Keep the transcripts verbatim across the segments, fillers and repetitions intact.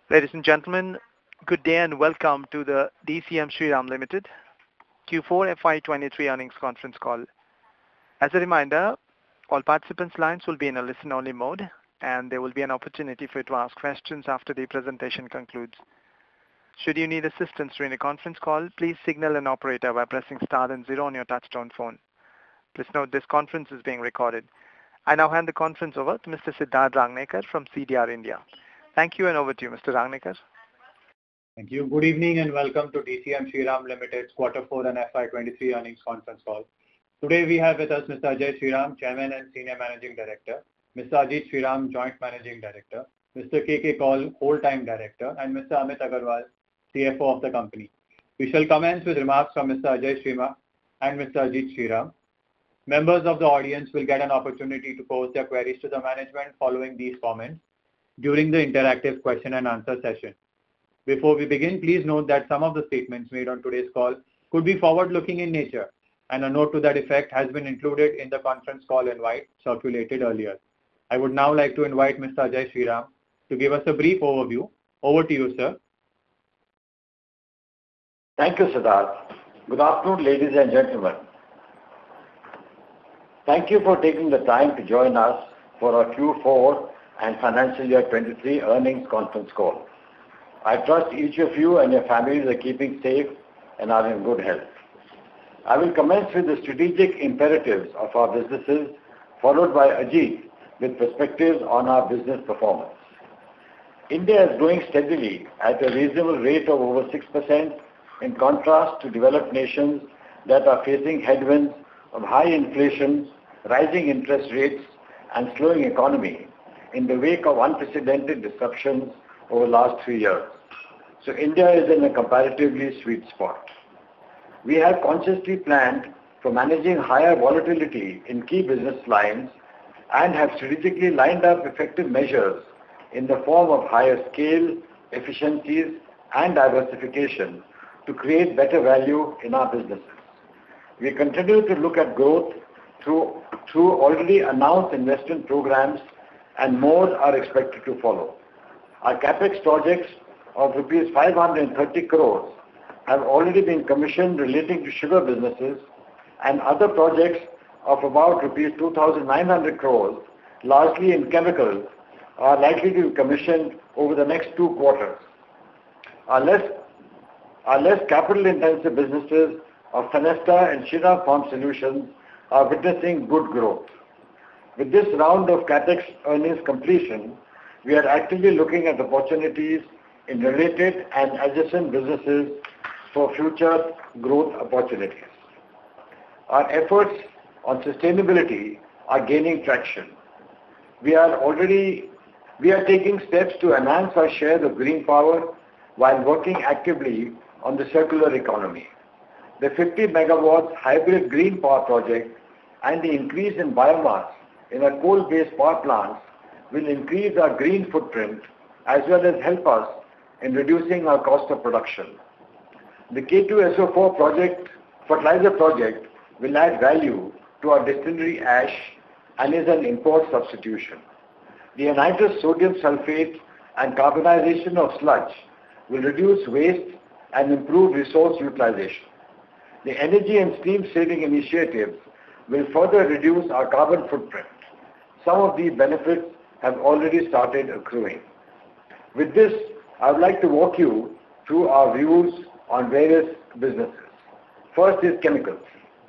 Ladies and gentlemen, good day and welcome to the D C M Shriram Limited Q four F Y twenty-three earnings conference call. As a reminder, all participants' lines will be in a listen-only mode, and there will be an opportunity for you to ask questions after the presentation concludes. Should you need assistance during the conference call, please signal an operator by pressing star and zero on your touchtone phone. Please note this conference is being recorded. I now hand the conference over to Mister Siddharth Rangnekar from C D R India. Thank you, and over to you, Mister Rangnekar. Thank you. Good evening and welcome to D C M Shriram Limited's Quarter four and F Y twenty-three earnings conference call. Today we have with us Mister Ajay Shriram, Chairman and Senior Managing Director, Mister Ajit Shriram, Joint Managing Director, Mister K K Kaul, Whole-Time Director, and Mister Amit Agarwal, C F O of the company. We shall commence with remarks from Mister Ajay Shriram and Mister Ajit Shriram. Members of the audience will get an opportunity to pose their queries to the management following these comments during the interactive question and answer session. Before we begin, please note that some of the statements made on today's call could be forward-looking in nature, and a note to that effect has been included in the conference call invite circulated earlier. I would now like to invite Mister Ajay Shriram to give us a brief overview. Over to you, sir. Thank you, Siddharth. Good afternoon, ladies and gentlemen. Thank you for taking the time to join us for our Q four and financial year twenty-three earnings conference call. I trust each of you and your families are keeping safe and are in good health. I will commence with the strategic imperatives of our businesses, followed by Ajit with perspectives on our business performance. India is growing steadily at a reasonable rate of over six percent in contrast to developed nations that are facing headwinds of high inflation, rising interest rates, and slowing economy in the wake of unprecedented disruptions over the last three years. So India is in a comparatively sweet spot. We have consciously planned for managing higher volatility in key business lines and have strategically lined up effective measures in the form of higher scale, efficiencies, and diversification to create better value in our businesses. We continue to look at growth through, through already announced investment programs, and more are expected to follow. Our capex projects of rupees five hundred thirty crores have already been commissioned relating to sugar businesses, and other projects of about rupees two thousand nine hundred crores, largely in chemicals, are likely to be commissioned over the next two quarters. Our less, our less capital-intensive businesses of Fenesta and Shriram Farm Solutions are witnessing good growth. With this round of capex earnings completion, we are actively looking at opportunities in related and adjacent businesses for future growth opportunities. Our efforts on sustainability are gaining traction. We are already we are taking steps to enhance our share of green power while working actively on the circular economy. The fifty megawatts hybrid green power project and the increase in biomass in our coal-based power plants will increase our green footprint as well as help us in reducing our cost of production. The K two S O four project, fertilizer project will add value to our distillery ash and is an import substitution. The anhydrous sodium sulfate and carbonization of sludge will reduce waste and improve resource utilization. The energy and steam saving initiatives will further reduce our carbon footprint. Some of these benefits have already started accruing. With this, I would like to walk you through our views on various businesses. First is chemicals.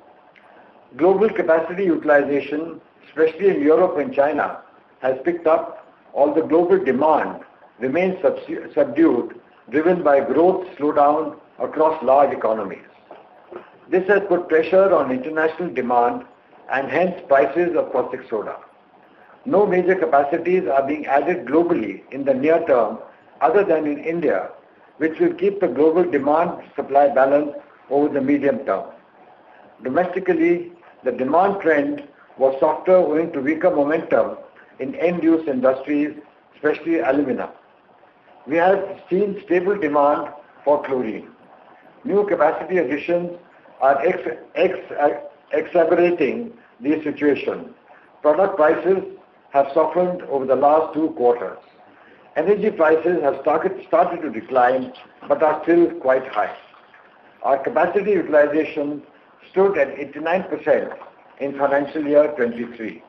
Global capacity utilization, especially in Europe and China, has picked up, although global demand remains subdued, driven by growth slowdown across large economies. This has put pressure on international demand and hence prices of caustic soda. No major capacities are being added globally in the near term other than in India, which will keep the global demand-supply balance over the medium term. Domestically, the demand trend was softer owing to weaker momentum in end-use industries, especially alumina. We have seen stable demand for chlorine. New capacity additions are ex ex exacerbating the situation. Product prices have softened over the last two quarters. Energy prices have started, started to decline but are still quite high. Our capacity utilization stood at eighty-nine percent in financial year twenty-three.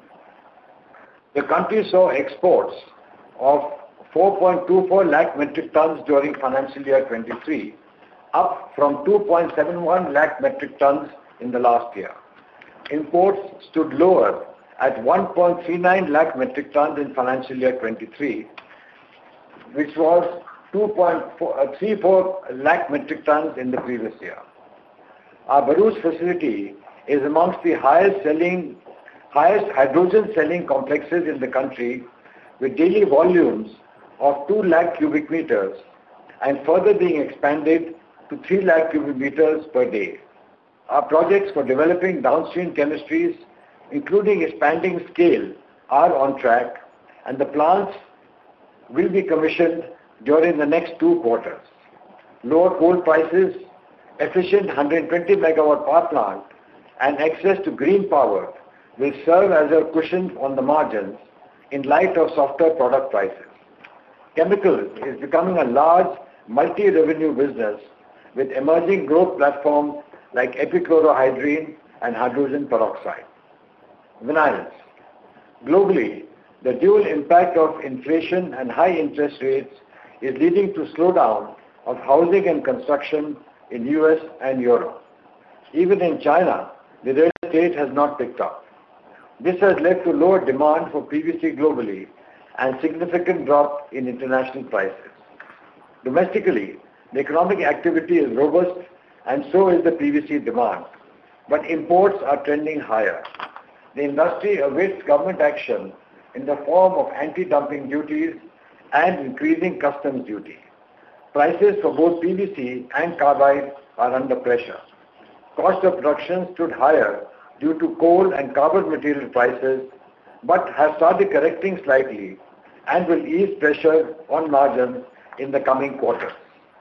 The country saw exports of four point two four lakh metric tons during financial year twenty-three, up from two point seven one lakh metric tons in the last year. Imports stood lower at one point three nine lakh metric tons in financial year twenty-three, which was two point three four lakh metric tons in the previous year. Our Bharuch facility is amongst the highest selling, highest hydrogen selling complexes in the country, with daily volumes of two lakh cubic meters and further being expanded to three lakh cubic meters per day. Our projects for developing downstream chemistries, including expanding scale, are on track, and the plants will be commissioned during the next two quarters. Lower coal prices, efficient one hundred twenty megawatt power plant, and access to green power will serve as a cushion on the margins in light of softer product prices. Chemicals is becoming a large multi-revenue business with emerging growth platforms like epichlorohydrin and hydrogen peroxide. Vinyls. Globally, the dual impact of inflation and high interest rates is leading to slowdown of housing and construction in U S and Europe. Even in China, the real estate has not picked up. This has led to lower demand for P V C globally and significant drop in international prices. Domestically, the economic activity is robust and so is the P V C demand, but imports are trending higher. The industry awaits government action in the form of anti-dumping duties and increasing customs duty. Prices for both P V C and carbide are under pressure. Cost of production stood higher due to coal and carbon material prices, but have started correcting slightly and will ease pressure on margins in the coming quarters.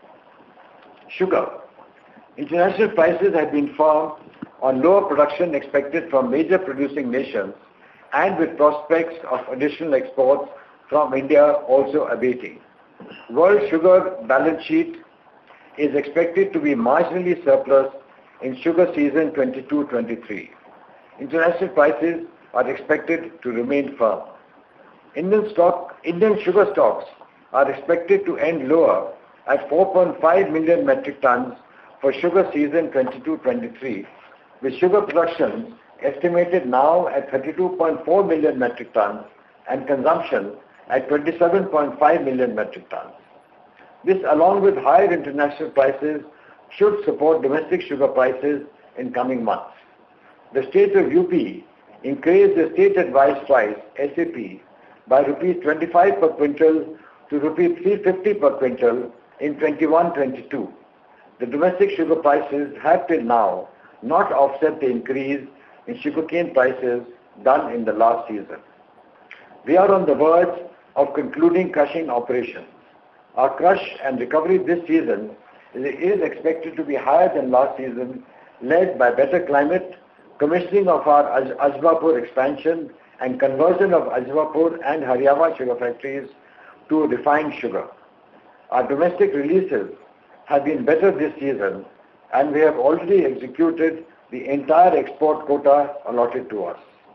Sugar. International prices have been firm on lower production expected from major producing nations and with prospects of additional exports from India also abating. World sugar balance sheet is expected to be marginally surplus in sugar season twenty-two twenty-three. International prices are expected to remain firm. Indian, stock, Indian sugar stocks are expected to end lower at four point five million metric tons for sugar season twenty-two twenty-three, with sugar production estimated now at thirty-two point four million metric tons and consumption at twenty-seven point five million metric tons. This, along with higher international prices, should support domestic sugar prices in coming months. The state of U P increased the state advised price, S A P, by rupees twenty-five per quintal to rupees three fifty per quintal in twenty-one twenty-two. The domestic sugar prices have till now not offset the increase in sugarcane prices done in the last season. We are on the verge of concluding crushing operations. Our crush and recovery this season is expected to be higher than last season, led by better climate, commissioning of our Ajbapur expansion and conversion of Ajbapur and Haryama sugar factories to refined sugar. Our domestic releases have been better this season and we have already executed the entire export quota allotted to us.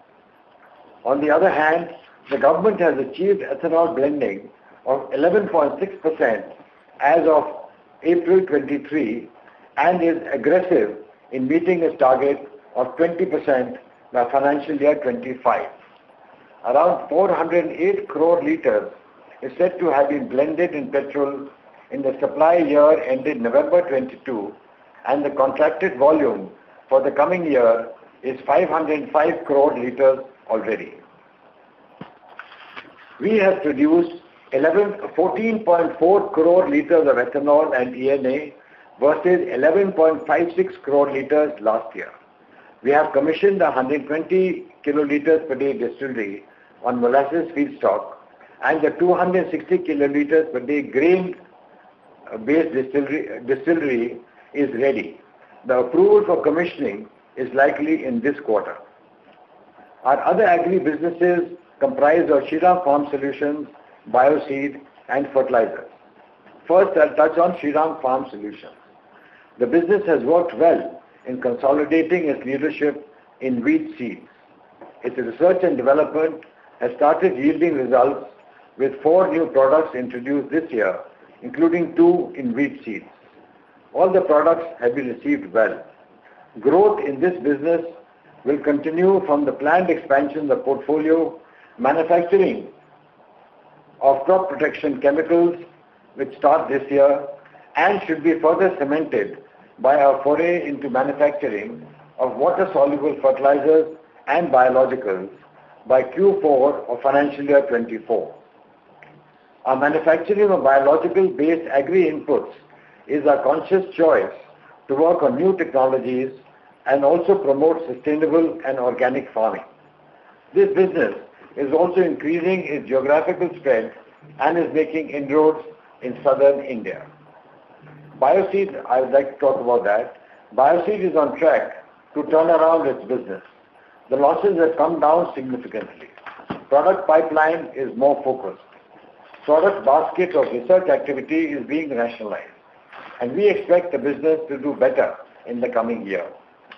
On the other hand, the government has achieved ethanol blending of eleven point six percent as of April twenty-three and is aggressive in meeting its target of twenty percent by financial year twenty-five. Around four hundred eight crore litres is said to have been blended in petrol in the supply year ended November twenty-two, and the contracted volume for the coming year is five hundred five crore litres already. We have produced fourteen point four crore litres of ethanol and E N A versus eleven point five six crore litres last year. We have commissioned a one hundred twenty kilolitres per day distillery on molasses feedstock and the two hundred sixty kilolitres per day grain based distillery, distillery is ready. The approval for commissioning is likely in this quarter. Our other agri businesses comprise of Shriram Farm Solutions, bioseed, and fertilizers. First, I'll touch on Shriram Farm Solutions. The business has worked well in consolidating its leadership in wheat seeds. Its research and development has started yielding results with four new products introduced this year, including two in wheat seeds. All the products have been received well. Growth in this business will continue from the planned expansion of portfolio, manufacturing of crop protection chemicals, which start this year, and should be further cemented by our foray into manufacturing of water-soluble fertilizers and biologicals by Q four of financial year twenty-four. Our manufacturing of biological-based agri-inputs is our conscious choice to work on new technologies and also promote sustainable and organic farming. This business is also increasing its geographical spread and is making inroads in southern India. Bioseed, I would like to talk about that. Bioseed is on track to turn around its business. The losses have come down significantly. Product pipeline is more focused. Product basket of research activity is being rationalized, and we expect the business to do better in the coming year.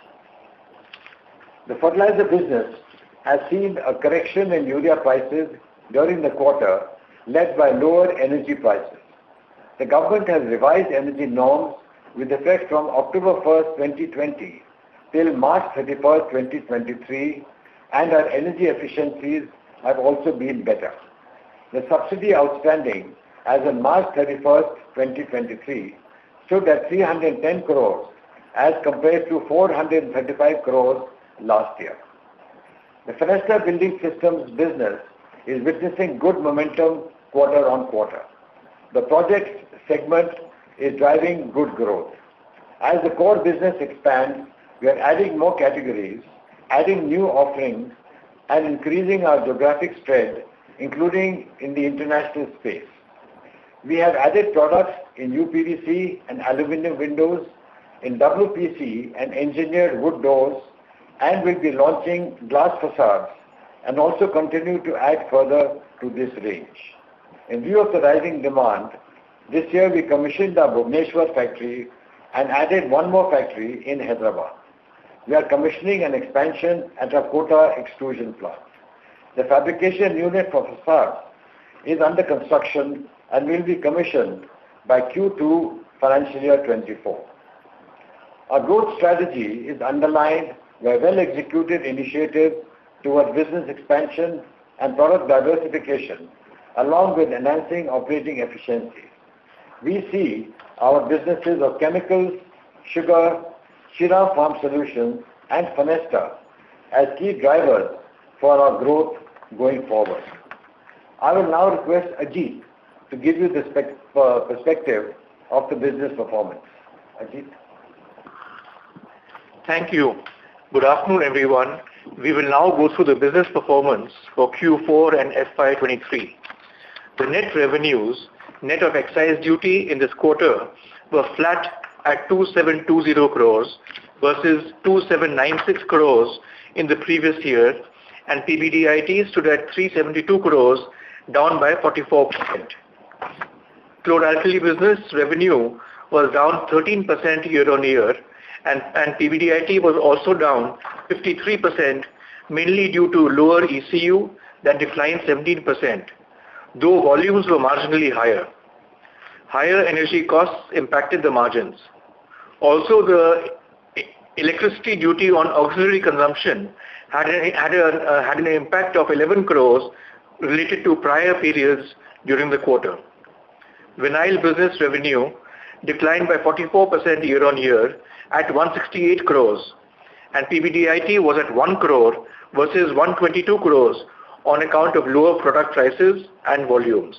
The fertilizer business has seen a correction in urea prices during the quarter, led by lower energy prices. The government has revised energy norms with effect from October first, twenty twenty till March thirty-first, twenty twenty-three, and our energy efficiencies have also been better. The subsidy outstanding as of March thirty-first, twenty twenty-three stood at three hundred ten crores as compared to four hundred thirty-five crores last year. The Fenesta Building Systems business is witnessing good momentum quarter on quarter. The project segment is driving good growth. As the core business expands, we are adding more categories, adding new offerings, and increasing our geographic spread, including in the international space. We have added products in U P V C and aluminum windows, in W P C and engineered wood doors, and will be launching glass facades and also continue to add further to this range. In view of the rising demand, this year we commissioned our Bhubaneswar factory and added one more factory in Hyderabad. We are commissioning an expansion at our Kota extrusion plant. The fabrication unit for facades is under construction and will be commissioned by Q two financial year twenty-four. Our growth strategy is underlined by well-executed initiatives towards business expansion and product diversification, along with enhancing operating efficiency. We see our businesses of chemicals, sugar, Shriram Farm Solutions, and Fenesta as key drivers for our growth going forward. I will now request Ajit to give you the uh, perspective of the business performance. Ajit. Thank you. Good afternoon, everyone. We will now go through the business performance for Q four and F Y twenty-three. The net revenues, net of excise duty in this quarter, were flat at two thousand seven hundred twenty crores versus two thousand seven hundred ninety-six crores in the previous year, and P B D I T stood at three hundred seventy-two crores, down by forty-four percent. Chlor-alkali business revenue was down thirteen percent year-on-year, and, and P B D I T was also down fifty-three percent, mainly due to lower E C U that declined seventeen percent, though volumes were marginally higher. Higher energy costs impacted the margins. Also, the electricity duty on auxiliary consumption had, a, had, a, uh, had an impact of eleven crores related to prior periods during the quarter. Vinyl business revenue declined by forty-four percent year-on-year at one hundred sixty-eight crores, and P B D I T was at one crore versus one hundred twenty-two crores on account of lower product prices and volumes.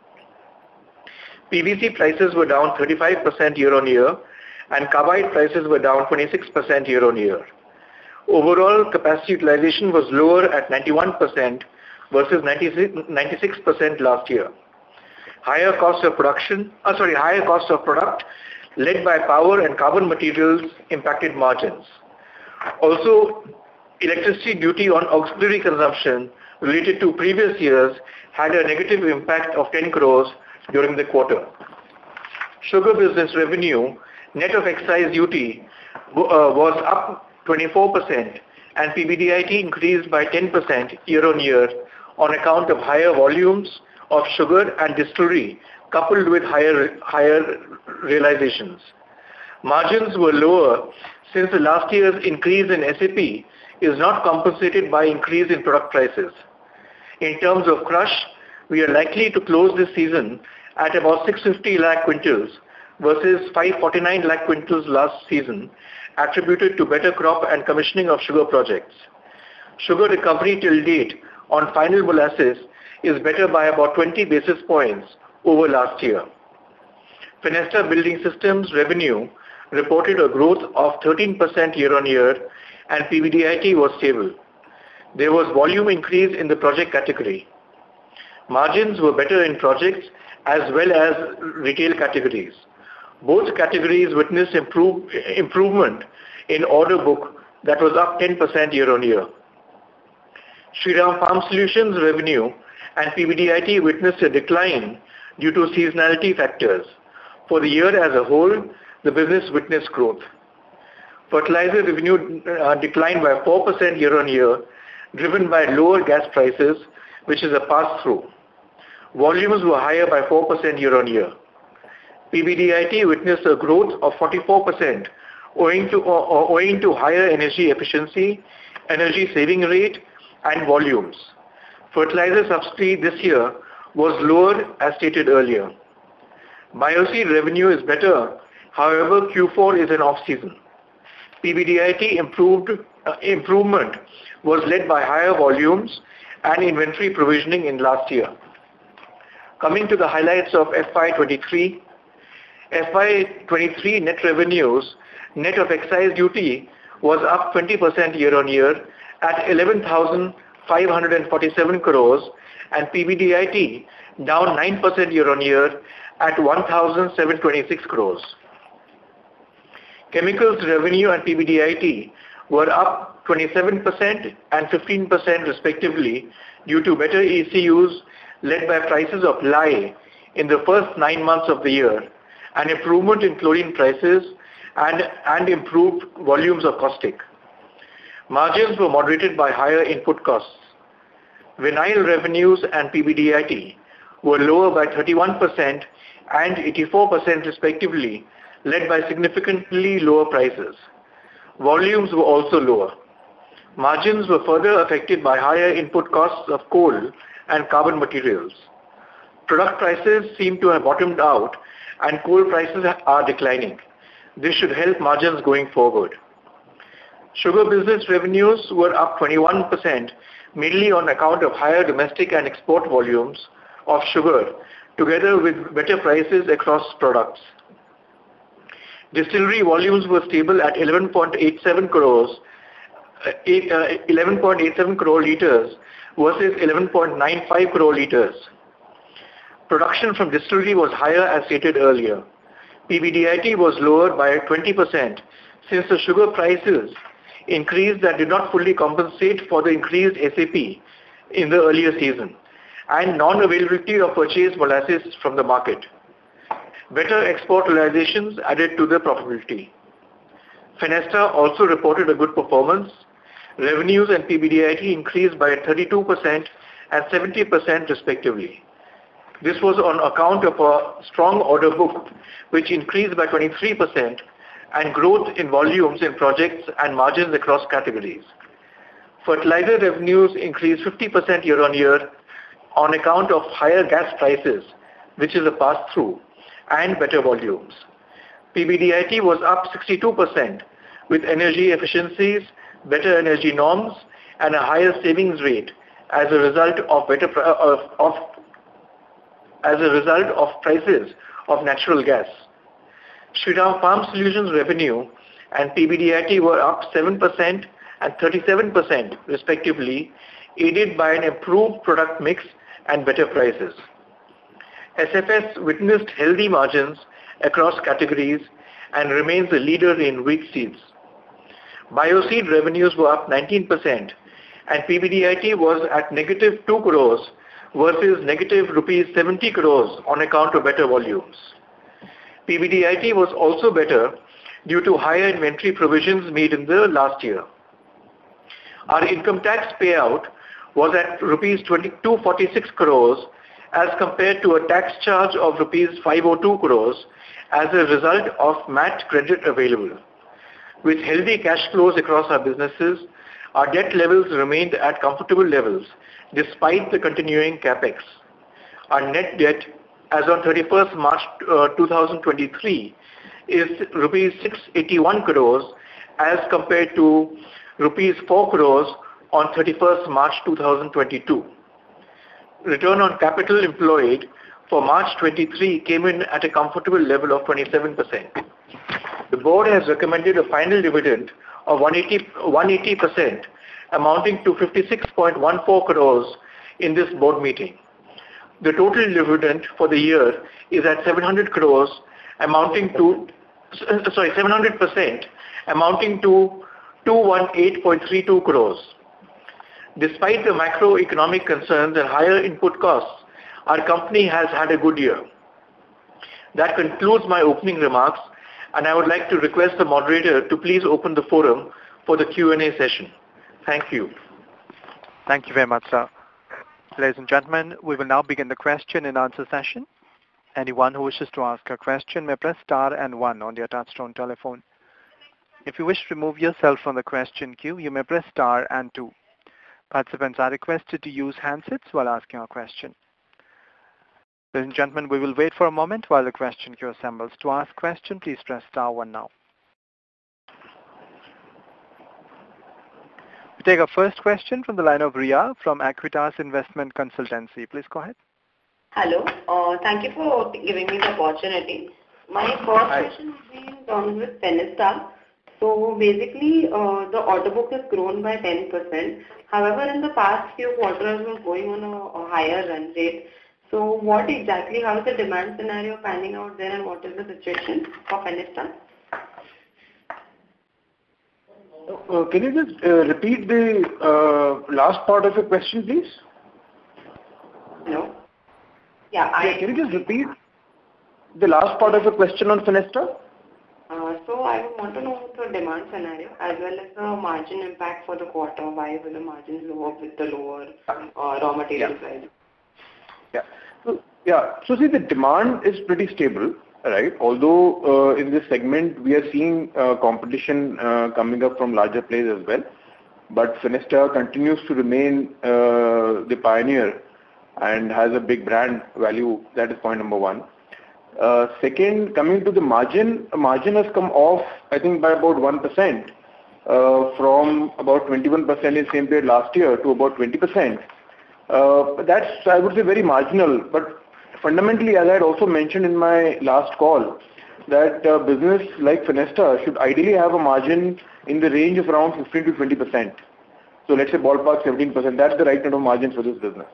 P V C prices were down thirty-five percent year-on-year, and carbide prices were down twenty-six percent year-on-year. Overall capacity utilization was lower at ninety-one percent versus ninety-six percent last year. Higher cost of production, uh, sorry, higher cost of product led by power and carbon materials impacted margins. Also, electricity duty on auxiliary consumption related to previous years had a negative impact of ten crores during the quarter. Sugar business revenue, net of excise duty, uh, was up twenty-four percent and P B D I T increased by ten percent year-on-year on account of higher volumes of sugar and distillery coupled with higher, higher realizations. Margins were lower since the last year's increase in S A P is not compensated by increase in product prices. In terms of crush, we are likely to close this season at about six hundred fifty lakh quintals versus five hundred forty-nine lakh quintals last season, attributed to better crop and commissioning of sugar projects. Sugar recovery till date on final molasses is better by about twenty basis points over last year. Fenesta Building Systems revenue reported a growth of thirteen percent year-on-year and P B D I T was stable. There was volume increase in the project category. Margins were better in projects as well as retail categories. Both categories witnessed improve, improvement in order book that was up ten percent year-on-year. Shriram Farm Solutions revenue and P B D I T witnessed a decline due to seasonality factors. For the year as a whole, the business witnessed growth. Fertilizer revenue uh, declined by four percent year-on-year, driven by lower gas prices, which is a pass-through. Volumes were higher by four percent year-on-year. P B D I T witnessed a growth of forty-four percent owing to, uh, owing to higher energy efficiency, energy saving rate, and volumes. Fertilizer subsidy this year was lower as stated earlier. Bioseed revenue is better, however Q four is an off-season. P B D I T improved, uh, improvement was led by higher volumes and inventory provisioning in last year. Coming to the highlights of F Y twenty-three, F Y twenty-three net revenues, net of excise duty, was up twenty percent year-on-year at eleven thousand five hundred forty-seven crores and P B D I T down nine percent year-on-year at one thousand seven hundred twenty-six crores. Chemicals revenue and P B D I T were up twenty-seven percent and fifteen percent respectively due to better E C Us led by prices of lye in the first nine months of the year, an improvement in chlorine prices and, and improved volumes of caustic. Margins were moderated by higher input costs. Vinyl revenues and P B D I T were lower by thirty-one percent and eighty-four percent respectively, led by significantly lower prices. Volumes were also lower. Margins were further affected by higher input costs of coal and carbon materials. Product prices seem to have bottomed out and coal prices are declining. This should help margins going forward. Sugar business revenues were up twenty-one percent, mainly on account of higher domestic and export volumes of sugar, together with better prices across products. Distillery volumes were stable at eleven point eight seven crores, uh, eleven point eight seven crore litres versus eleven point nine five crore litres. Production from distillery was higher as stated earlier. P B D I T was lower by twenty percent since the sugar prices increased that did not fully compensate for the increased S A P in the earlier season and non-availability of purchased molasses from the market. Better export realizations added to the profitability. Fenesta also reported a good performance. Revenues and P B D I T increased by thirty-two percent and seventy percent respectively. This was on account of a strong order book, which increased by twenty-three percent, and growth in volumes in projects and margins across categories. Fertilizer revenues increased fifty percent year-on-year on account of higher gas prices, which is a pass-through, and better volumes. P B D I T was up sixty-two percent with energy efficiencies, better energy norms, and a higher savings rate as a result of better of, of as a result of prices of natural gas. Shriram Farm Solutions revenue and P B D I T were up seven percent and thirty-seven percent respectively, aided by an improved product mix and better prices. S F S witnessed healthy margins across categories and remains a leader in wheat seeds. Bioseed revenues were up nineteen percent and P B D I T was at negative two crores versus negative rupees seventy crores on account of better volumes. P B D I T was also better due to higher inventory provisions made in the last year. Our income tax payout was at rupees two thousand two hundred forty-six crores as compared to a tax charge of rupees five hundred two crores as a result of M A T credit available. With healthy cash flows across our businesses, our debt levels remained at comfortable levels despite the continuing capex. Our net debt as on thirty-first March uh, two thousand twenty-three is rupees six hundred eighty-one crores as compared to rupees four crores on thirty-first March two thousand twenty-two. Return on capital employed for March twenty-three came in at a comfortable level of twenty-seven percent. The board has recommended a final dividend of one hundred eighty percent amounting to fifty-six point one four crores in this board meeting. The total dividend for the year is at seven hundred crores amounting to, sorry, seven hundred percent amounting to two hundred eighteen point three two crores. Despite the macroeconomic concerns and higher input costs, our company has had a good year. That concludes my opening remarks, and I would like to request the moderator to please open the forum for the Q and A session. Thank you. Thank you very much, sir. Ladies and gentlemen, we will now begin the question and answer session. Anyone who wishes to ask a question may press star and one on their touchtone telephone. If you wish to remove yourself from the question queue, you may press star and two. Participants are requested to use handsets while asking a question. Ladies and gentlemen, we will wait for a moment while the question queue assembles. To ask question, please press star one now. We take our first question from the line of Ria from Aquitas Investment Consultancy. Please go ahead. Hello. Uh, thank you for giving me the opportunity. My first Hi. question would be in terms with Fenesta. So basically, uh, the order book has grown by ten percent. However, in the past few quarters, we're going on a, a higher run rate. So what exactly, how is the demand scenario panning out there, and what is the situation for Fenesta? Uh, can you just uh, repeat the uh, last part of your question, please? No. Yeah, I. Yeah, can you just repeat the last part of your question on Fenesta? Uh, so I would want to know the demand scenario as well as the margin impact for the quarter. Why were the margins lower with the lower uh, raw material Yeah. prices? Yeah. So, yeah. So see, the demand is pretty stable, right? Although uh, in this segment we are seeing uh, competition uh, coming up from larger players as well, but Fenesta continues to remain uh, the pioneer and has a big brand value. That is point number one. Uh, second, coming to the margin, margin has come off, I think, by about one percent uh, from about twenty-one percent in the same period last year to about twenty percent. Uh, that's, I would say, very marginal. But fundamentally, as I had also mentioned in my last call, that uh, business like Fenesta should ideally have a margin in the range of around fifteen to twenty percent. So let's say ballpark seventeen percent. That's the right kind of margin for this business.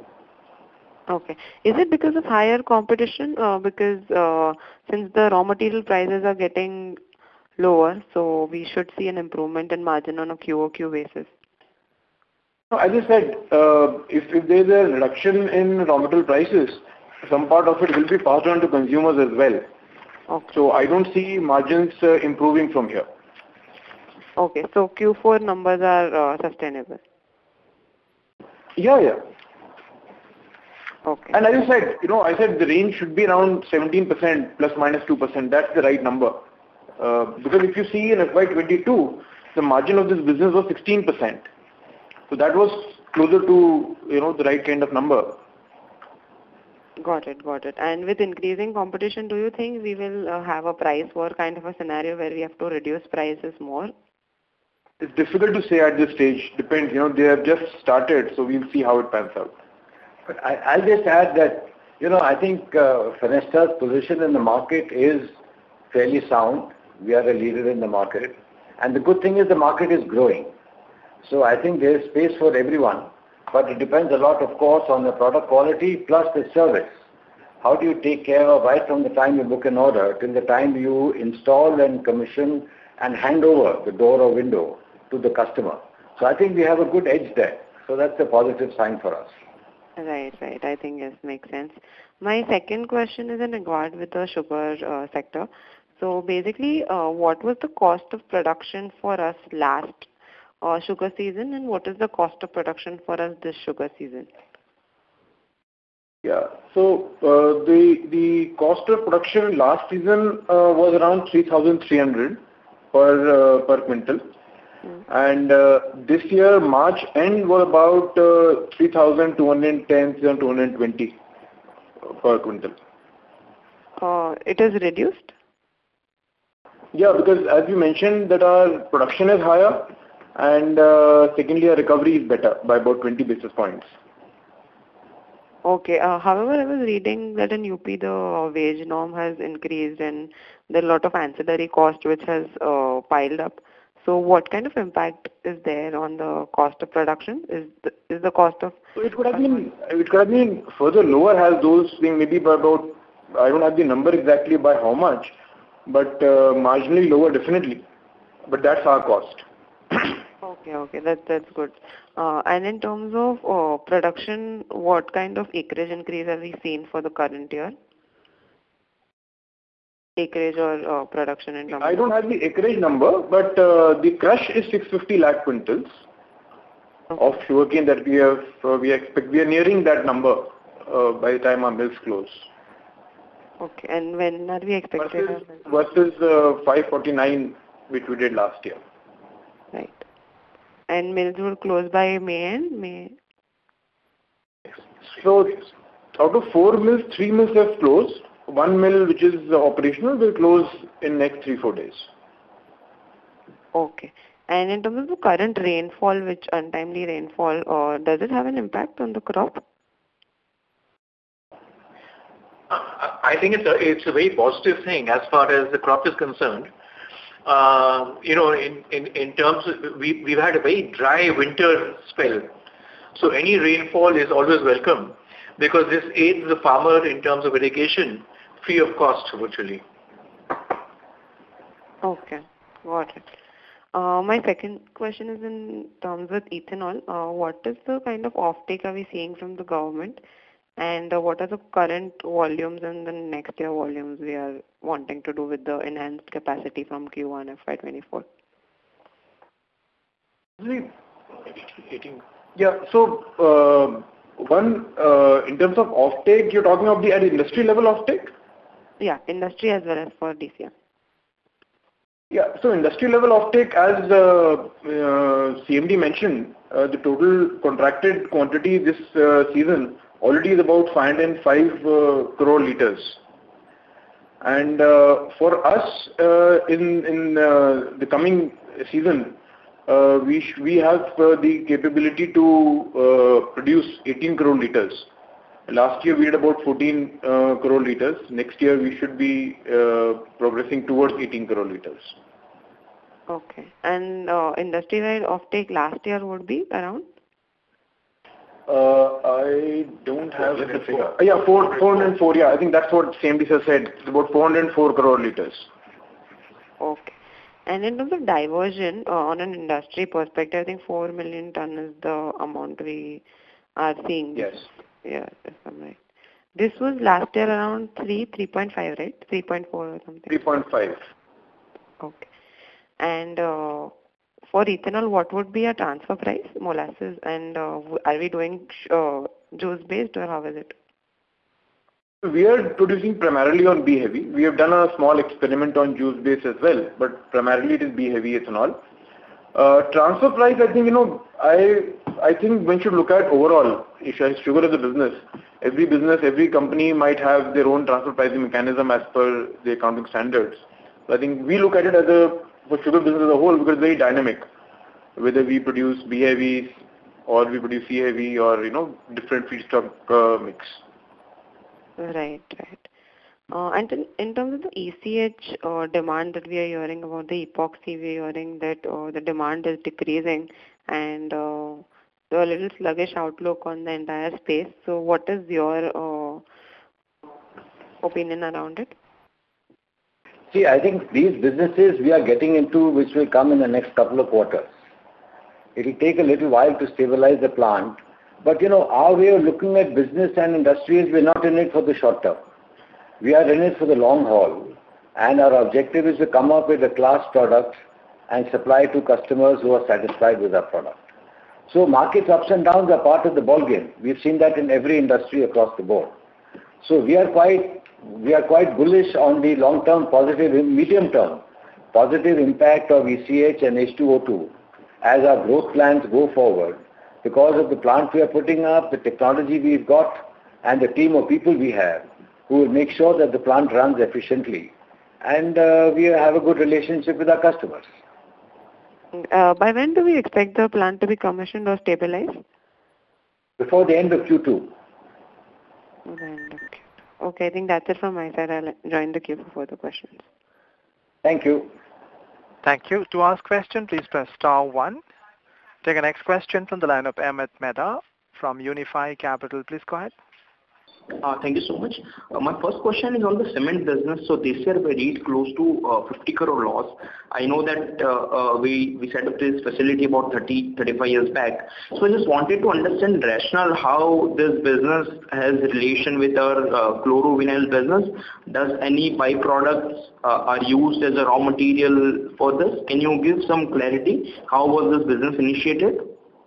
Okay. Is it because of higher competition? Uh, because uh, since the raw material prices are getting lower, so we should see an improvement in margin on a Q O Q basis. No, as I said, uh, if, if there is a reduction in raw material prices, some part of it will be passed on to consumers as well. Okay. So I don't see margins uh, improving from here. Okay. So Q four numbers are uh, sustainable. Yeah, yeah. Okay. And as I said, you know, I said the range should be around seventeen percent plus minus two percent. That's the right number. Uh, because if you see in F Y twenty-two, the margin of this business was sixteen percent. So that was closer to, you know, the right kind of number. Got it, got it. And with increasing competition, do you think we will uh, have a price war kind of a scenario where we have to reduce prices more? It's difficult to say at this stage. Depends, you know, they have just started, so we'll see how it pans out. But I, I'll just add that, you know, I think uh, Fenesta's position in the market is fairly sound. We are a leader in the market. And the good thing is the market is growing. So I think there is space for everyone. But it depends a lot, of course, on the product quality plus the service. How do you take care of right from the time you book an order till the time you install and commission and hand over the door or window to the customer? So I think we have a good edge there. So that's a positive sign for us. Right, right. I think yes, makes sense. My second question is in regard with the sugar uh, sector. So basically, uh, what was the cost of production for us last uh, sugar season, and what is the cost of production for us this sugar season? Yeah. So uh, the the cost of production last season uh, was around three thousand three hundred per uh, per quintal. Mm. And uh, this year, March end was about uh, three thousand two hundred ten, three thousand two hundred twenty per quintal. Uh, it is reduced? Yeah, because as you mentioned that our production is higher, and uh, secondly our recovery is better by about twenty basis points. Okay. Uh, however, I was reading that in U P the wage norm has increased and there are a lot of ancillary cost which has uh, piled up. So what kind of impact is there on the cost of production? Is the, is the cost of... So it could have been, it could have been further lower as those being maybe by about, I don't have the number exactly by how much, but uh, marginally lower definitely. But that's our cost. Okay, okay, that, that's good. Uh, and in terms of uh, production, what kind of acreage increase have we seen for the current year? Acreage or uh, production in terms I don't have the acreage number, but uh, the crush is six hundred fifty lakh quintals okay. of sugarcane that we have. Uh, we expect we are nearing that number uh, by the time our mills close. Okay, and when are we expected? Versus, versus uh, five forty-nine which we did last year. Right. And mills will close by May end? May. So out of four mills, three mills have closed. One mill which is uh, operational will close in next three, four days. Okay. And in terms of the current rainfall, which untimely rainfall, uh, does it have an impact on the crop? I think it's a, it's a very positive thing as far as the crop is concerned. Uh, you know, in, in, in terms of, we, we've had a very dry winter spell. So any rainfall is always welcome because this aids the farmer in terms of irrigation free of cost virtually. Okay, got it. Uh, my second question is in terms of ethanol. Uh, what is the kind of offtake are we seeing from the government? And uh, what are the current volumes and the next year volumes we are wanting to do with the enhanced capacity from Q one F Y twenty-four? Yeah, so uh, one, uh, in terms of offtake, you're talking of the at industry level offtake? Yeah, industry as well as for D C M. Yeah, so industry level offtake, as uh, uh, C M D mentioned, uh, the total contracted quantity this uh, season already is about five hundred five uh, crore liters. And uh, for us, uh, in, in uh, the coming season, uh, we, sh we have uh, the capability to uh, produce eighteen crore liters. Last year we had about fourteen uh, crore liters. Next year we should be uh, progressing towards eighteen crore liters. Okay. And uh, industry-wide offtake last year would be around? Uh, I don't have the figure. Uh, yeah, four, four hundred four. Yeah, I think that's what C M D sir said. It's about four hundred four crore liters. Okay. And in terms of diversion, uh, on an industry perspective, I think four million ton is the amount we are seeing. Yes. Yeah, if I'm right. This was last year around three, three point five, right? three point four or something. three point five. Okay. And uh, for ethanol, what would be a transfer price, molasses, and uh, are we doing uh, juice based or how is it? We are producing primarily on B heavy. We have done a small experiment on juice base as well, but primarily it is B heavy ethanol. Uh, transfer price, I think, you know, I I think one should look at overall sugar as a business. Every business, every company might have their own transfer pricing mechanism as per the accounting standards. So I think we look at it as a for sugar business as a whole because it's very dynamic. Whether we produce B heavy or we produce C heavy or you know different feedstock uh, mix. Right, right. Uh, and in, in terms of the E C H uh, demand that we are hearing about, the epoxy, we are hearing that uh, the demand is decreasing and uh, a little sluggish outlook on the entire space. So what is your uh, opinion around it? See, I think these businesses we are getting into which will come in the next couple of quarters. It will take a little while to stabilize the plant. But, you know, our way of looking at business and industry is we're not in it for the short term. We are in it for the long haul. And our objective is to come up with a class product and supply to customers who are satisfied with our product. So markets ups and downs are part of the ball game. We've seen that in every industry across the board. So we are quite, we are quite bullish on the long-term positive, medium-term positive impact of E C H and H two O two as our growth plans go forward because of the plant we are putting up, the technology we've got, and the team of people we have who will make sure that the plant runs efficiently and uh, we have a good relationship with our customers. Uh, by when do we expect the plant to be commissioned or stabilized? Before the end of Q two. Okay, okay, I think that's it from my side. I'll join the queue for further questions. Thank you. Thank you. To ask question, please press star one. Take a next question from the line of Amit Mehta from Unifi Capital. Please go ahead. Uh, thank you so much. Uh, my first question is on the cement business. So this year we reached close to uh, fifty crore loss. I know that uh, uh, we, we set up this facility about thirty, thirty-five years back. So I just wanted to understand rationale how this business has relation with our uh, chlorovinyl business. Does any byproducts uh, are used as a raw material for this? Can you give some clarity? How was this business initiated?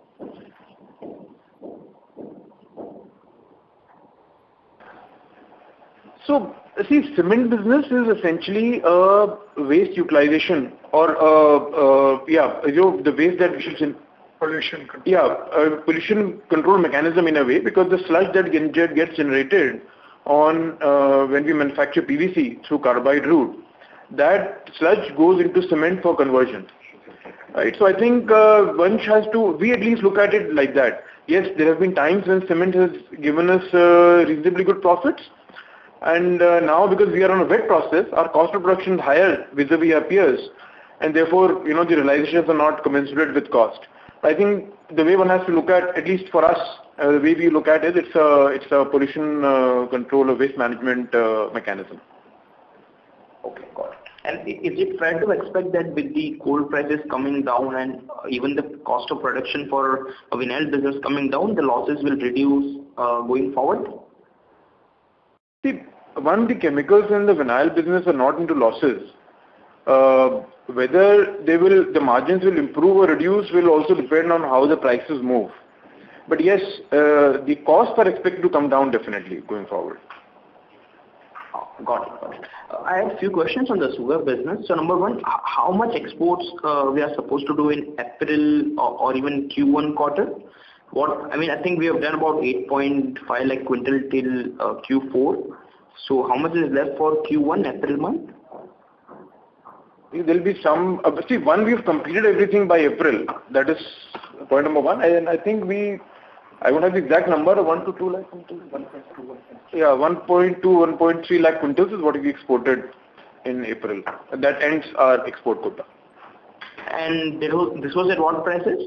So, see, cement business is essentially a waste utilization or, uh, uh, yeah, you know, the waste that we should... Pollution control. Yeah, a pollution control mechanism in a way, because the sludge that gets generated on uh, when we manufacture P V C through carbide route, that sludge goes into cement for conversion. Right, so I think uh, one has to, we at least look at it like that. Yes, there have been times when cement has given us uh, reasonably good profits. And uh, now, because we are on a wet process, our cost of production is higher vis-a-vis our peers, and therefore, you know, the realizations are not commensurate with cost. I think the way one has to look at, at least for us, uh, the way we look at it, it's a it's a pollution uh, control or waste management uh, mechanism. Okay, got it. And is it fair to expect that with the coal prices coming down and uh, even the cost of production for a vinyl business coming down, the losses will reduce uh, going forward? See, one, the chemicals in the vinyl business are not into losses. Uh, whether they will, the margins will improve or reduce will also depend on how the prices move. But yes, uh, the costs are expected to come down definitely going forward. Oh, got it, got it. Uh, I have a few questions on the sugar business. So number one, how much exports uh, we are supposed to do in April or, or even Q one quarter? What, I mean, I think we have done about eight point five lakh quintal till uh, Q four. So how much is left for Q one, April month? There will be some, uh, see, one, we've completed everything by April. That is point number one. And I think we, I won't have the exact number, one to two lakh quintals. one point two, one point three. Yeah, one point two, one point three lakh quintals is what we exported in April. And that ends our export quota. And there was, this was at what prices?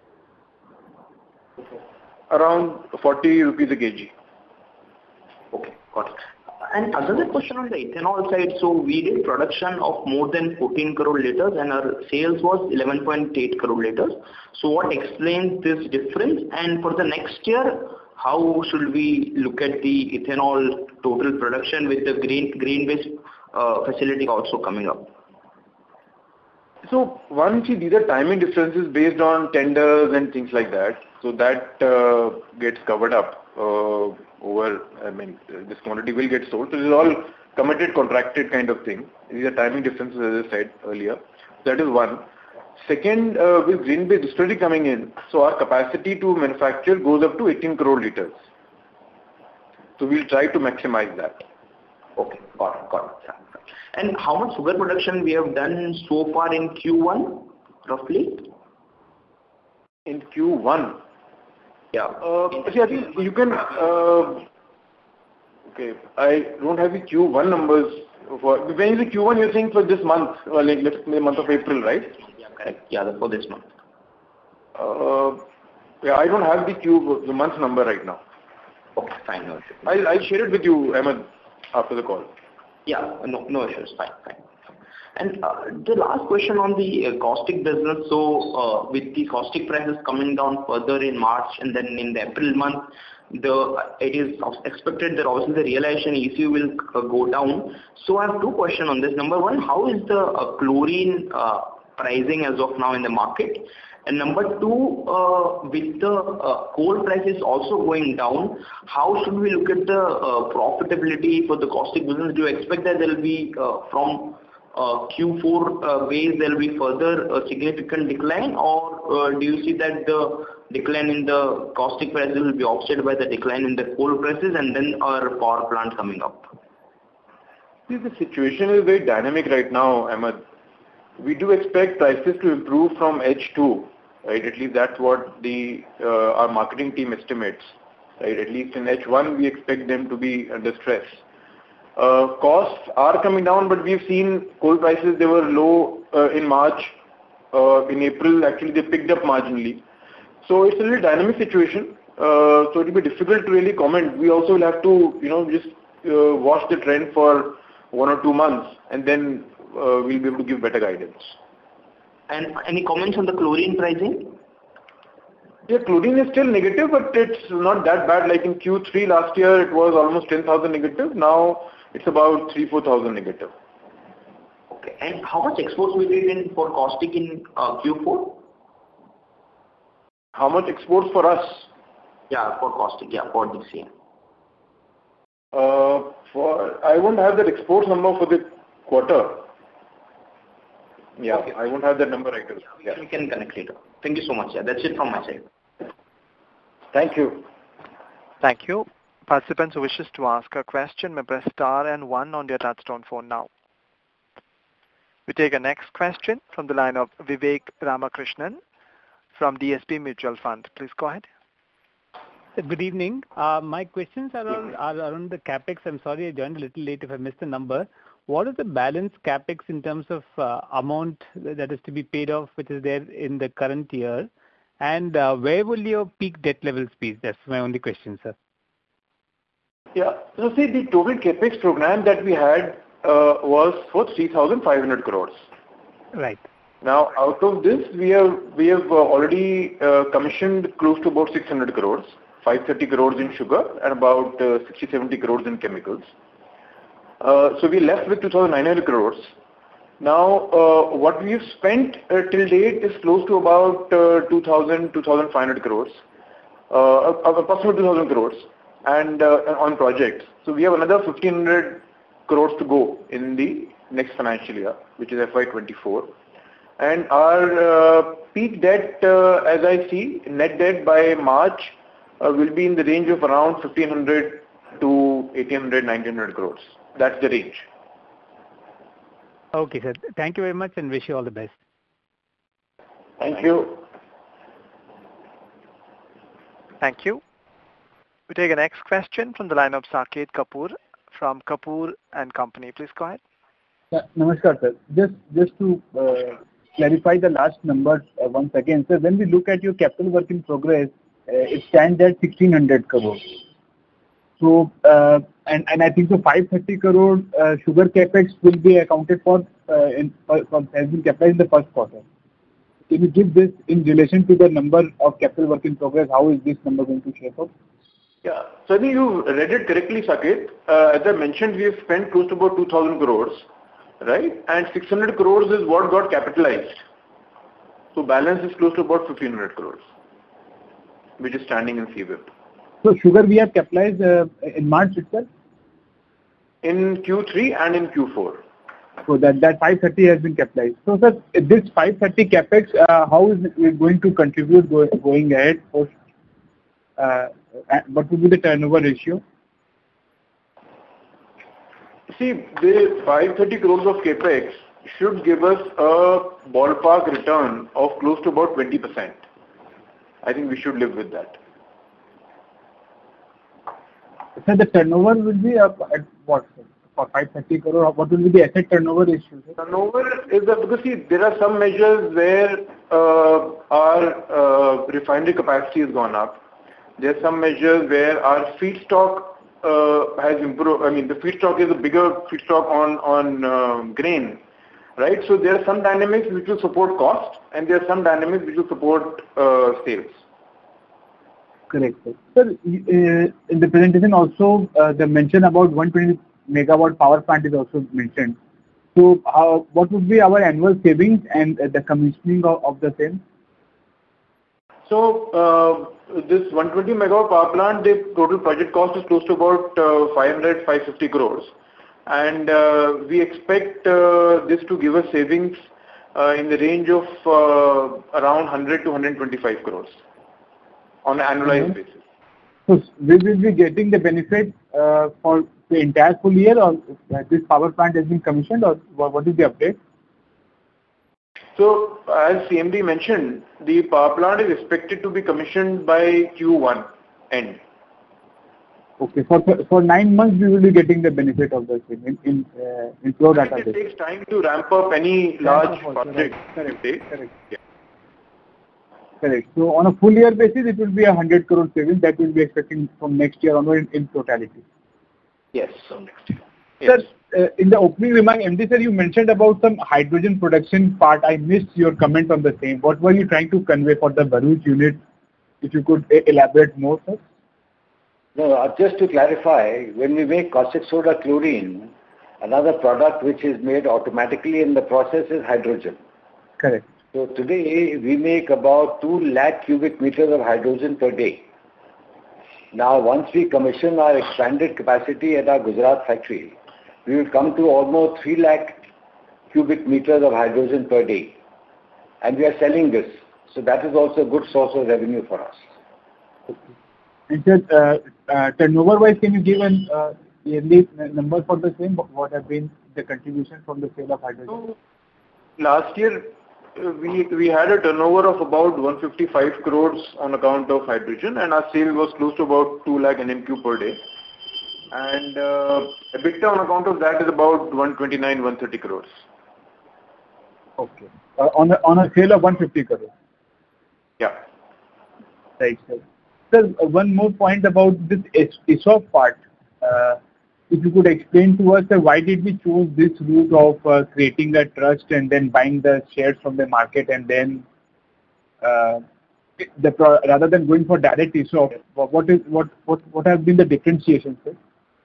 Around forty rupees a kg. Okay, got it. And another question on the ethanol side, so we did production of more than fourteen crore liters and our sales was eleven point eight crore liters. So what explains this difference? And for the next year, how should we look at the ethanol total production with the grain grain-based uh, facility also coming up? So one, see, these are timing differences based on tenders and things like that. So that uh, gets covered up uh, over, I mean, this quantity will get sold. So this is all committed, contracted kind of thing. These are timing differences, as I said earlier. That is one. Second, uh, with grain-based distillery coming in, so our capacity to manufacture goes up to eighteen crore liters. So we'll try to maximize that. Okay, got it, got it. And how much sugar production we have done so far in Q one, roughly? In Q one? Yeah. Uh, see, I think you can, uh, okay, I don't have the Q one numbers. For, when you say Q one, you're saying for this month, or like let's say the month of April, right? Yeah, correct. Yeah, for this month. Uh, yeah, I don't have the Q, the month number right now. Okay, fine, no issues. I'll, I'll share it with you, Ahmed, after the call. Yeah, no, no issues, fine, fine. And uh, the last question on the uh, caustic business. So uh, with the caustic prices coming down further in March and then in the April month, the it is expected that obviously the realization E C U will uh, go down. So I have two questions on this. Number one, how is the uh, chlorine uh, pricing as of now in the market? And number two, uh, with the uh, coal prices also going down, how should we look at the uh, profitability for the caustic business? Do you expect that there will be uh, from uh, Q four uh, base there will be further uh, significant decline, or uh, do you see that the decline in the caustic prices will be offset by the decline in the coal prices and then our power plant coming up? See, the situation is very dynamic right now, Ahmed. We do expect prices to improve from H two. Right, at least that's what the uh, our marketing team estimates. Right, at least in H one we expect them to be under stress. Uh, costs are coming down, but we've seen coal prices, they were low uh, in March. Uh, in April, actually they picked up marginally. So it's a little dynamic situation. Uh, so it will be difficult to really comment. We also will have to, you know, just uh, watch the trend for one or two months, and then uh, we'll be able to give better guidance. And any comments on the chlorine pricing? Yeah, chlorine is still negative, but it's not that bad. Like in Q three last year, it was almost ten thousand negative. Now it's about three, four thousand negative. Okay. And how much exports we did in for caustic in uh, Q four? How much exports for us? Yeah, for caustic. Yeah, for this year. Uh, for I won't have that export number for the quarter. Yeah, okay. I won't have that number right now. Yeah, we can connect later. Thank you so much. Yeah, that's it from my side. Thank you. Thank you. Participants who wishes to ask a question may press star and one on their touchtone phone now. We take a next question from the line of Vivek Ramakrishnan from D S P Mutual Fund. Please go ahead. Good evening. Uh, my questions are, on, are around the capex. I'm sorry I joined a little late if I missed the number. What is the balance capex in terms of uh, amount that is to be paid off, which is there in the current year? And uh, where will your peak debt levels be? That's my only question, sir. Yeah. So see, the total capex program that we had uh, was for three thousand five hundred crores. Right. Now, out of this, we have we have uh, already uh, commissioned close to about six hundred crores, five hundred thirty crores in sugar and about uh, sixty, seventy crores in chemicals. Uh, so we left with two thousand nine hundred crores. Now, uh, what we have spent uh, till date is close to about uh, two thousand, two thousand five hundred crores, uh, approximately two thousand crores, and uh, on projects. So we have another fifteen hundred crores to go in the next financial year, which is F Y twenty-four. And our uh, peak debt, uh, as I see, net debt by March uh, will be in the range of around fifteen hundred to eighteen hundred, nineteen hundred crores. That's the range. Okay, sir. Thank you very much and wish you all the best. Thank you. Thank you. We take a next question from the line of Saket Kapoor from Kapoor and Company. Please go ahead. Yeah, namaskar, sir. Just, just to uh, clarify the last numbers uh, once again. Sir, when we look at your capital work in progress, uh, it stands at sixteen hundred crores. So, uh, and, and I think the five hundred thirty crore uh, sugar capex will be accounted for, uh, in, for, for has been capitalized in the first quarter. Can you give this in relation to the number of capital work in progress? How is this number going to shape up? Yeah, so I think you read it correctly, Saket. Uh, as I mentioned, we have spent close to about two thousand crores, right? And six hundred crores is what got capitalized. So balance is close to about fifteen hundred crores, which is standing in C W I P. So sugar we have capitalized uh, in March itself? In Q three and in Q four. So that, that five hundred thirty has been capitalized. So sir, this five hundred thirty capex, uh, how is it going to contribute go, going ahead? For, uh, what will be the turnover ratio? See, the five hundred thirty crores of capex should give us a ballpark return of close to about twenty percent. I think we should live with that. So the turnover will be up at what? For five hundred thirty crore, what will be the asset turnover ratio? Turnover is a, because see, there are some measures where uh, our uh, refinery capacity has gone up. There are some measures where our feedstock uh, has improved. I mean, the feedstock is a bigger feedstock on on uh, grain, right? So there are some dynamics which will support cost, and there are some dynamics which will support uh, sales. Correct, sir. Sir, uh, in the presentation also, uh, the mention about one hundred twenty megawatt power plant is also mentioned. So, uh, what would be our annual savings and uh, the commissioning of, of the same? So, uh, this one hundred twenty megawatt power plant, the total project cost is close to about uh, five hundred to five hundred fifty crores. And uh, we expect uh, this to give us savings uh, in the range of uh, around one hundred to one hundred twenty-five crores on an annualized mm-hmm. basis. So, we will be getting the benefit uh, for the entire full year, or uh, this power plant has been commissioned, or what is the update? So, as C M D mentioned, the power plant is expected to be commissioned by Q one end. Okay, for for nine months we will be getting the benefit of the same in in, uh, in flow data. It takes time to ramp up any large project. Correct, correct, correct. Yeah. Correct. So on a full year basis, it will be a hundred crore savings that we will be expecting from next year onward in, in totality. Yes, from next year. Yes. Sir, uh, in the opening remark, M D sir, you mentioned about some hydrogen production part. I missed your comment on the same. What were you trying to convey for the Bharuch unit? If you could uh, elaborate more, sir. No, just to clarify, when we make caustic soda chlorine, another product which is made automatically in the process is hydrogen. Correct. So today we make about two lakh cubic meters of hydrogen per day. Now once we commission our expanded capacity at our Gujarat factory, we will come to almost three lakh cubic meters of hydrogen per day. And we are selling this. So that is also a good source of revenue for us. Okay. And sir, uh, uh, turnover-wise, can you give an uh, yearly number for the same? What have been the contribution from the sale of hydrogen? So, last year, uh, we we had a turnover of about one hundred fifty-five crores on account of hydrogen, and our sale was close to about two lakh N M Q per day. And uh, EBITDA on account of that is about one twenty-nine, one thirty crores. Okay. Uh, on a on a sale of one hundred fifty crores. Yeah. Right, sir. Sir, one more point about this E S O P part. Uh, if you could explain to us, uh, why did we choose this route of uh, creating a trust and then buying the shares from the market, and then uh, the pro rather than going for direct E S O P? What is what what what has been the differentiation, sir?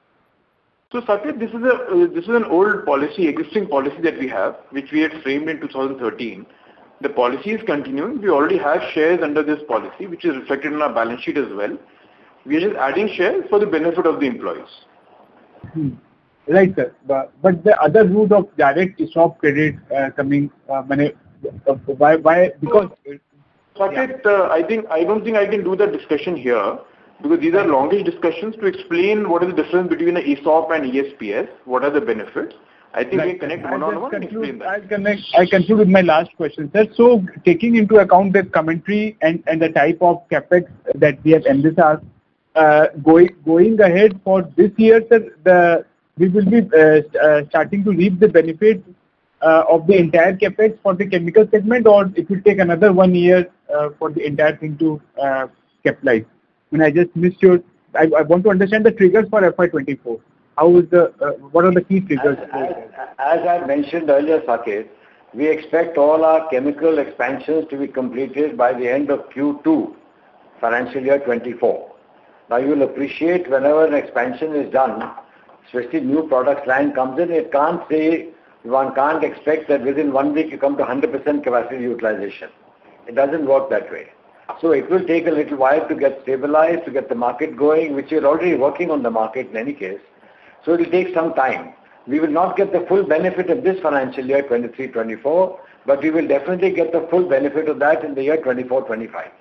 So, Saket, this is a uh, this is an old policy, existing policy that we have, which we had framed in two thousand thirteen. The policy is continuing. We already have shares under this policy, which is reflected in our balance sheet as well. We are just adding shares for the benefit of the employees. Hmm. Right, sir. But, but the other route of direct E S O P credit uh, coming, uh, why, why, because... Saket, yeah. uh, I think, I don't think I can do that discussion here, because these are longish discussions to explain what is the difference between an E S O P and E S P S, what are the benefits. I think right. we connect one on one and explain that. I'll connect, I conclude with my last question, sir. So, taking into account the commentary and, and the type of capex that we have envisaged, uh, going going ahead for this year, sir, the we will be uh, uh, starting to reap the benefit uh, of the entire capex for the chemical segment, or it will take another one year uh, for the entire thing to uh, capitalize. I mean, I just missed your. I, I want to understand the triggers for F Y twenty-four. How is the, uh, what are the key triggers? As, as, as I mentioned earlier, Saket, we expect all our chemical expansions to be completed by the end of Q two, financial year twenty-four. Now you will appreciate whenever an expansion is done, especially new products line comes in, it can't say, one can't expect that within one week you come to one hundred percent capacity utilization. It doesn't work that way. So it will take a little while to get stabilized, to get the market going, which you're already working on the market in any case. So it will take some time. We will not get the full benefit of this financial year twenty-three twenty-four, but we will definitely get the full benefit of that in the year twenty-four twenty-five.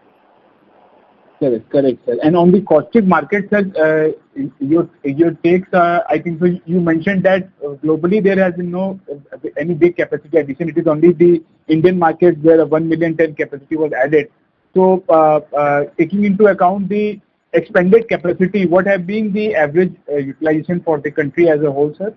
Correct, correct, sir. And on the caustic market, sir, uh, your your takes, uh, I think so you mentioned that uh, globally there has been no uh, any big capacity addition. It is only the Indian market where a one million ton capacity was added. So, uh, uh, taking into account the expanded capacity, what have been the average uh, utilization for the country as a whole, sir?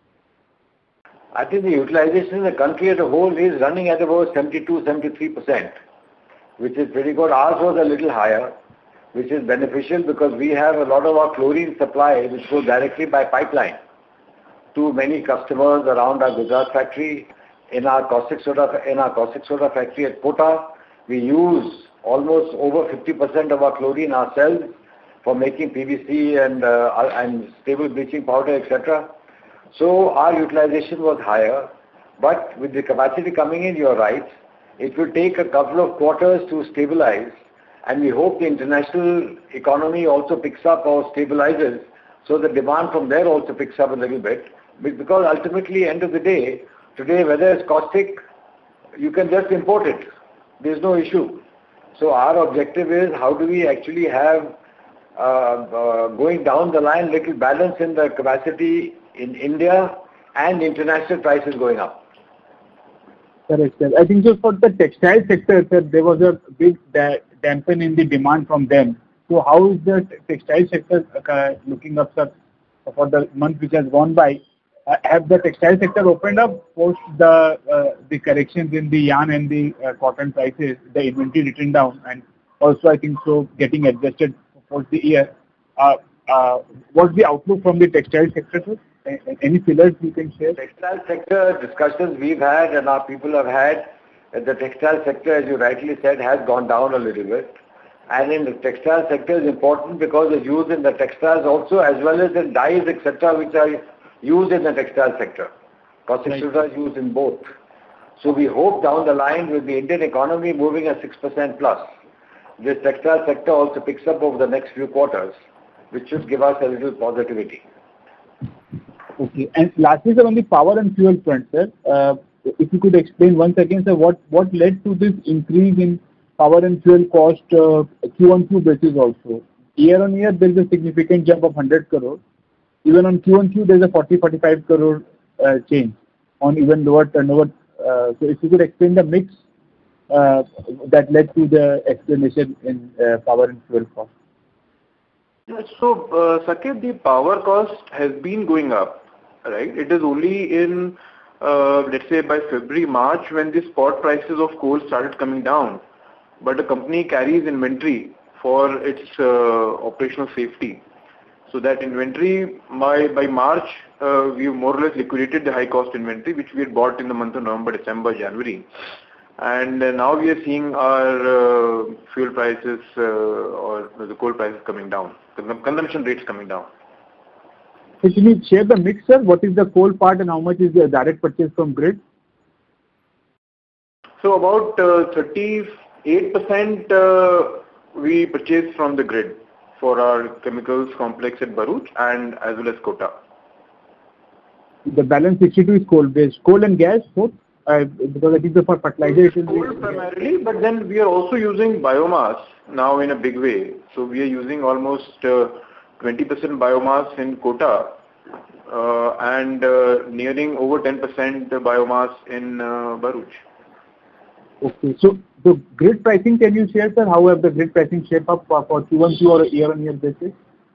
I think the utilization in the country as a whole is running at about seventy-two, seventy-three percent, which is pretty good. Ours was a little higher, which is beneficial because we have a lot of our chlorine supply which goes directly by pipeline to many customers around our Gujarat factory. in our caustic soda in our caustic soda factory at Kota. We use almost over fifty percent of our chlorine ourselves for making P V C and uh, and stable bleaching powder, et cetera. So our utilization was higher, but with the capacity coming in, you're right. It will take a couple of quarters to stabilize, and we hope the international economy also picks up or stabilizes, so the demand from there also picks up a little bit. Because ultimately, end of the day, today whether it's caustic, you can just import it. There's no issue. So our objective is how do we actually have uh, uh, going down the line little balance in the capacity in India and international prices going up. Correct, sir. I think just for the textile sector, sir, there was a big da dampen in the demand from them. So how is the textile sector uh, looking up, sir, for the month which has gone by? Uh, have the textile sector opened up post the uh, the corrections in the yarn and the uh, cotton prices, the inventory written down, and also I think so getting adjusted for the year? Uh, uh, what's the outlook from the textile sector, sir? Any pillars you can share? Textile sector discussions we've had and our people have had, the textile sector, as you rightly said, has gone down a little bit. And in the textile sector is important because it's used in the textiles also, as well as in dyes, et cetera, which are used in the textile sector. Caustic soda is used in both. So we hope down the line with the Indian economy moving at six percent plus, this textile sector also picks up over the next few quarters, which should give us a little positivity. Okay. And lastly, sir, on the power and fuel front, sir, uh, if you could explain once again, sir, what, what led to this increase in power and fuel cost uh, Q on Q basis also? Year on year, there is a significant jump of one hundred crore. Even on Q on Q, there is a forty to forty-five crore uh, change on even lower turnover. Uh, so if you could explain the mix uh, that led to the explanation in uh, power and fuel cost. So, uh, Saket, the power cost has been going up, right? It is only in, uh, let's say by February, March when the spot prices of coal started coming down. But the company carries inventory for its uh, operational safety. So that inventory, by, by March, uh, we more or less liquidated the high cost inventory which we had bought in the month of November, December, January. And uh, now we are seeing our uh, fuel prices uh, or the coal prices coming down, consumption rates coming down. So can you share the mix, sir? What is the coal part and how much is the direct purchase from grid? So about uh, thirty-eight percent uh, we purchase from the grid for our chemicals complex at Bharuch and as well as Kota. The balance sixty-two is coal based. Coal and gas both? Uh, because I think the for fertilizer it is coal primarily, but then we are also using biomass now in a big way. So we are using almost uh, twenty percent biomass in Kota uh, and uh, nearing over ten percent biomass in uh, Bharuch. Okay, so the grid pricing, can you share, sir? How have the grid pricing shape up for, for Q on Q or a year on year basis?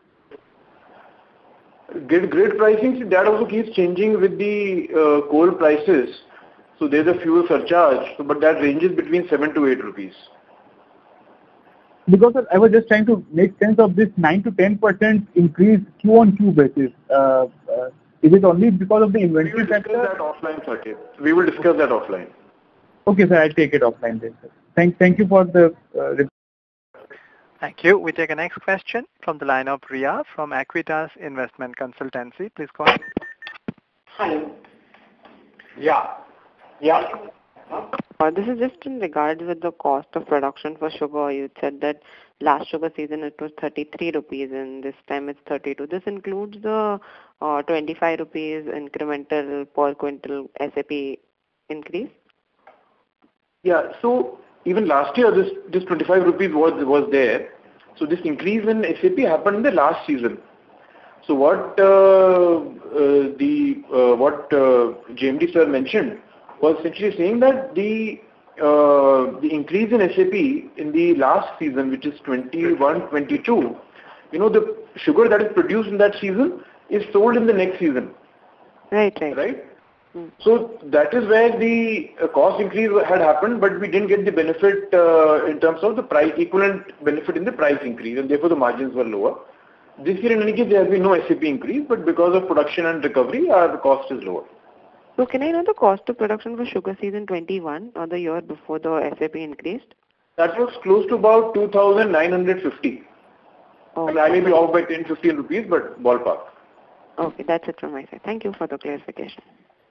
Grid, grid pricing, that also keeps changing with the uh, coal prices. So there's a fuel surcharge, but that ranges between seven to eight rupees. Because sir, I was just trying to make sense of this nine to ten percent increase Q on Q basis. Uh, uh, is it only because of the inventory We will discuss factor? that offline, Saket. We will discuss that offline. Okay, sir, I'll take it offline then, sir. Thank, thank you for the uh, Thank you. We take a next question from the line of Riya from Aquitas Investment Consultancy. Please go ahead. Hello. Yeah. Yeah. Uh, this is just in regards with the cost of production for sugar. You said that last sugar season it was thirty-three rupees and this time it's thirty-two. This includes the uh, twenty-five rupees incremental per quintal S A P increase? Yeah, so even last year this, this twenty-five rupees was, was there. So this increase in S A P happened in the last season. So what uh, uh, the uh, what uh, J M D sir mentioned was essentially saying that the uh, the increase in S A P in the last season, which is twenty-one twenty-two, you know, the sugar that is produced in that season is sold in the next season. Right, right. Right? Mm. So that is where the uh, cost increase had happened, but we didn't get the benefit uh, in terms of the price, equivalent benefit in the price increase, and therefore the margins were lower. This year in any case there has been no S A P increase, but because of production and recovery, our cost is lower. So can I know the cost of production for sugar season twenty-one or the year before the S A P increased? That was close to about two thousand nine hundred fifty. Oh, I mean, I may be off by ten, fifteen rupees, but ballpark. Okay, that's it from my side. Thank you for the clarification.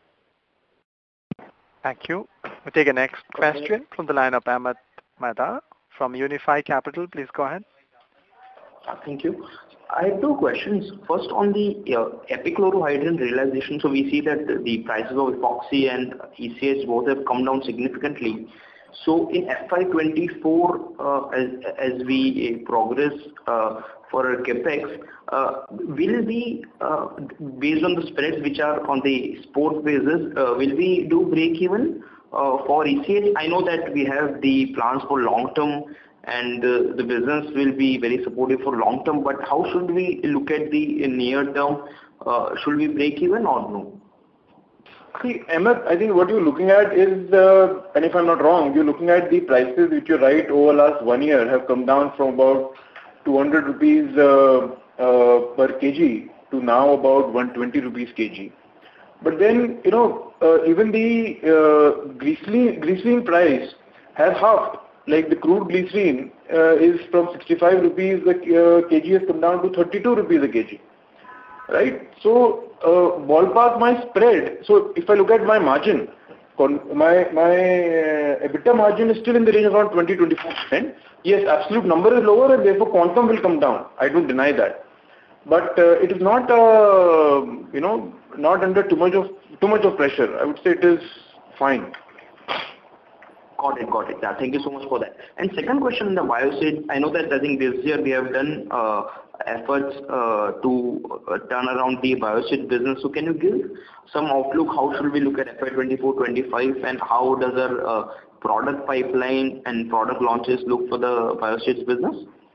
Thank you. We take a next question from the line of Ahmed Mehta from Unifi Capital. Please go ahead. Thank you. I have two questions. First, on the uh, epichlorohydrin realization, so we see that the prices of epoxy and E C H both have come down significantly. So in F Y twenty-four, uh, as, as we uh, progress uh, for our capex, uh, will we, uh, based on the spreads which are on the spot basis, uh, will we do break even uh, for E C H? I know that we have the plans for long term and uh, the business will be very supportive for long term, but how should we look at the near term? Uh, should we break even or no? See, Ahmed, I think what you're looking at is, uh, and if I'm not wrong, you're looking at the prices which you write over last one year have come down from about two hundred rupees uh, uh, per kg to now about one hundred twenty rupees kg. But then, you know, uh, even the uh, glycerine, glycerine price has halved. Like the crude glycerine uh, is from sixty-five rupees a uh, kg has come down to thirty-two rupees a kg. Right? So, uh, ballpark my spread. So, if I look at my margin, my my uh, EBITDA margin is still in the range of around twenty to twenty-four percent. Yes, absolute number is lower and therefore quantum will come down. I don't deny that. But uh, it is not, uh, you know, not under too much of too much of pressure. I would say it is fine. Got it, got it. Yeah, thank you so much for that. And second question in the Biosid, I know that I think this year we have done uh, efforts uh, to uh, turn around the Biosid business. So can you give some outlook? How should we look at F Y twenty-four twenty-five and how does our uh, product pipeline and product launches look for the Biosids business?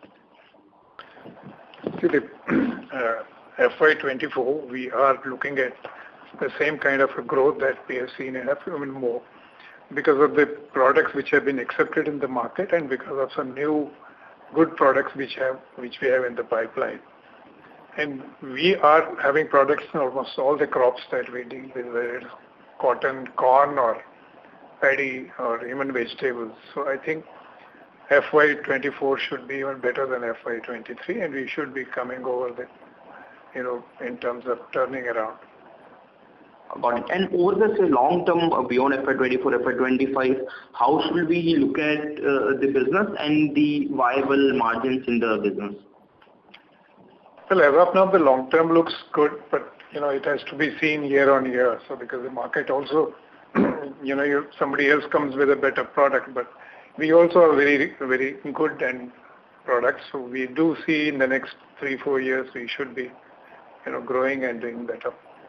See, the, uh, F Y twenty-four, we are looking at the same kind of a growth that we have seen in F Y, I mean more, because of the products which have been accepted in the market and because of some new good products which have which we have in the pipeline. And we are having products in almost all the crops that we deal with, whether it's cotton, corn or paddy or even vegetables. So I think F Y twenty-four should be even better than F Y twenty-three and we should be coming over the, you know, in terms of turning around. Got it. And over the say, long term, uh, beyond F Y twenty-four, F Y twenty-five, how should we look at uh, the business and the viable margins in the business? Well, as of now, the long term looks good, but you know it has to be seen year on year. So because the market also, you know, you, somebody else comes with a better product, but we also are very, very good and products. So we do see in the next three, four years we should be, you know, growing and doing better.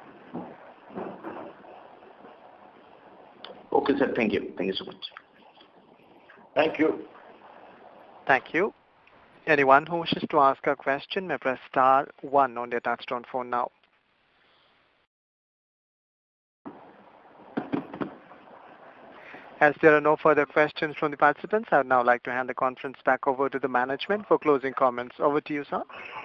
Okay, sir. Thank you. Thank you so much. Thank you. Thank you. Anyone who wishes to ask a question may press star one on their touchtone phone now. As there are no further questions from the participants, I would now like to hand the conference back over to the management for closing comments. Over to you, sir.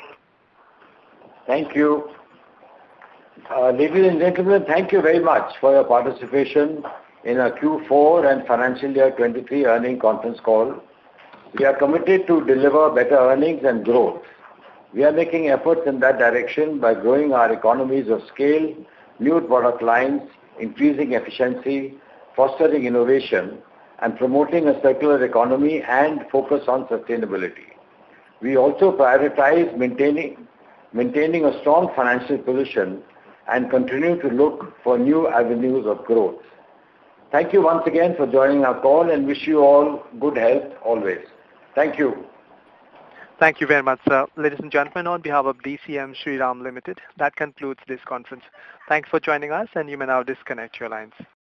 Thank you. Uh, ladies and gentlemen, thank you very much for your participation in our Q four and financial year twenty-three earnings conference call. We are committed to deliver better earnings and growth. We are making efforts in that direction by growing our economies of scale, new product lines, increasing efficiency, fostering innovation, and promoting a circular economy and focus on sustainability. We also prioritize maintaining, maintaining a strong financial position and continue to look for new avenues of growth. Thank you once again for joining our call and wish you all good health always. Thank you. Thank you very much, sir. Ladies and gentlemen, on behalf of D C M Shriram Limited, that concludes this conference. Thanks for joining us and you may now disconnect your lines.